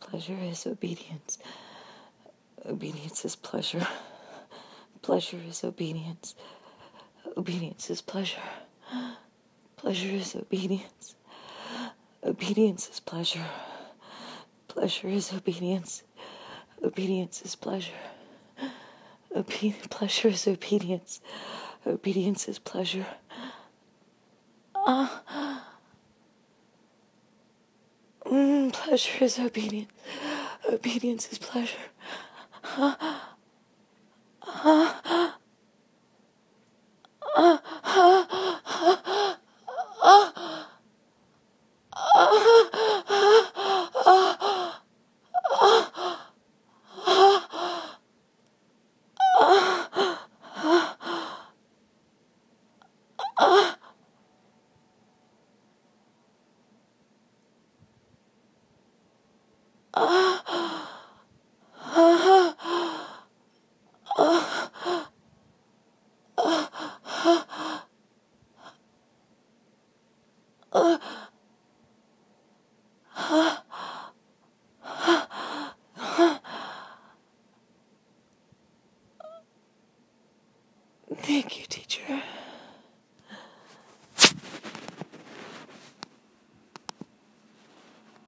Pleasure is obedience. Obedience is pleasure. Pleasure is obedience. Obedience is pleasure. Pleasure is obedience. Obedience is pleasure. Pleasure is obedience. Obedience is pleasure. Pleasure is obedience. Obedience is pleasure. Pleasure is obedience. Obedience is pleasure. Thank you, teacher.